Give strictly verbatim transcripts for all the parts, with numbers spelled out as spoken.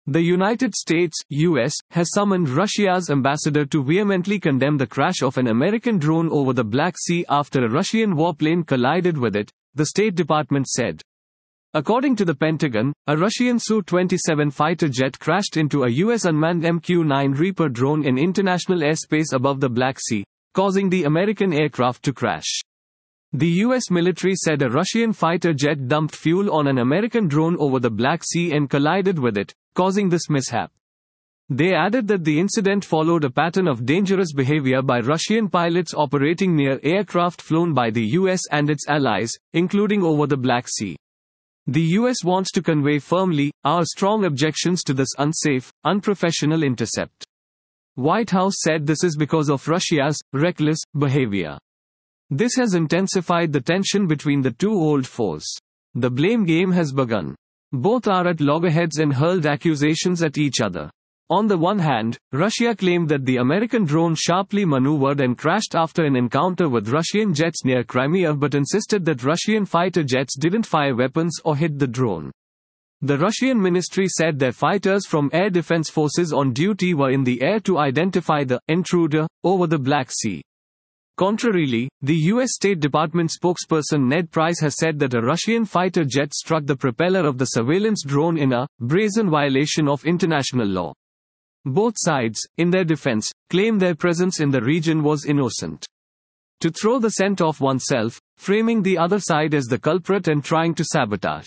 The United States, U S, has summoned Russia's ambassador to vehemently condemn the crash of an American drone over the Black Sea after a Russian warplane collided with it, the State Department said. According to the Pentagon, a Russian S U twenty-seven fighter jet crashed into a U S unmanned M Q nine Reaper drone in international airspace above the Black Sea, causing the American aircraft to crash. The U S military said a Russian fighter jet dumped fuel on an American drone over the Black Sea and collided with it, causing this mishap. They added that the incident followed a pattern of dangerous behavior by Russian pilots operating near aircraft flown by the U S and its allies, including over the Black Sea. The U S wants to convey firmly our strong objections to this unsafe, unprofessional intercept. White House said this is because of Russia's reckless behavior. This has intensified the tension between the two old foes. The blame game has begun. Both are at loggerheads and hurled accusations at each other. On the one hand, Russia claimed that the American drone sharply maneuvered and crashed after an encounter with Russian jets near Crimea but insisted that Russian fighter jets didn't fire weapons or hit the drone. The Russian ministry said their fighters from air defense forces on duty were in the air to identify the intruder over the Black Sea. Contrarily, the U S State Department spokesperson Ned Price has said that a Russian fighter jet struck the propeller of the surveillance drone in a brazen violation of international law. Both sides, in their defense, claim their presence in the region was innocent. To throw the scent off oneself, framing the other side as the culprit and trying to sabotage.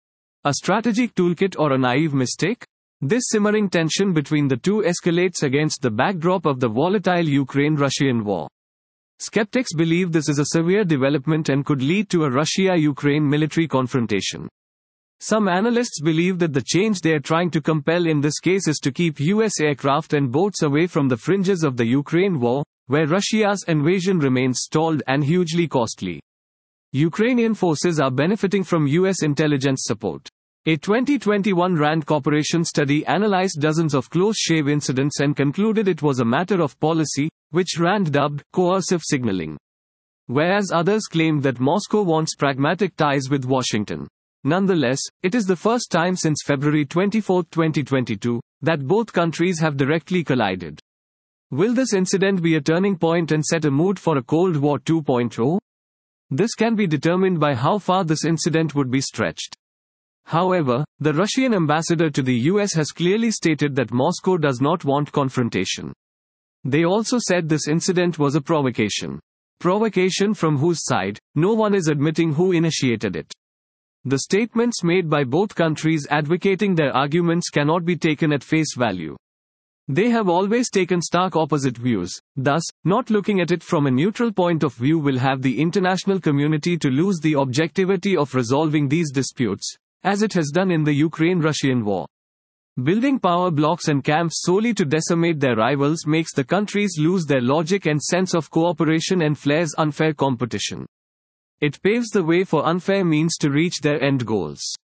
A strategic toolkit or a naive mistake? This simmering tension between the two escalates against the backdrop of the volatile Ukraine-Russian war. Skeptics believe this is a severe development and could lead to a Russia-Ukraine military confrontation. Some analysts believe that the change they are trying to compel in this case is to keep U S aircraft and boats away from the fringes of the Ukraine war, where Russia's invasion remains stalled and hugely costly. Ukrainian forces are benefiting from U S intelligence support. A twenty twenty-one RAND Corporation study analyzed dozens of close-shave incidents and concluded it was a matter of policy, which RAND dubbed coercive signaling. Whereas others claimed that Moscow wants pragmatic ties with Washington. Nonetheless, it is the first time since February twenty-fourth, twenty twenty-two, that both countries have directly collided. Will this incident be a turning point and set a mood for a Cold War two point oh? This can be determined by how far this incident would be stretched. However, the Russian ambassador to the U S has clearly stated that Moscow does not want confrontation. They also said this incident was a provocation. Provocation from whose side? No one is admitting who initiated it. The statements made by both countries advocating their arguments cannot be taken at face value. They have always taken stark opposite views, thus, not looking at it from a neutral point of view will have the international community to lose the objectivity of resolving these disputes, as it has done in the Ukraine-Russian war. Building power blocks and camps solely to decimate their rivals makes the countries lose their logic and sense of cooperation and flares unfair competition. It paves the way for unfair means to reach their end goals.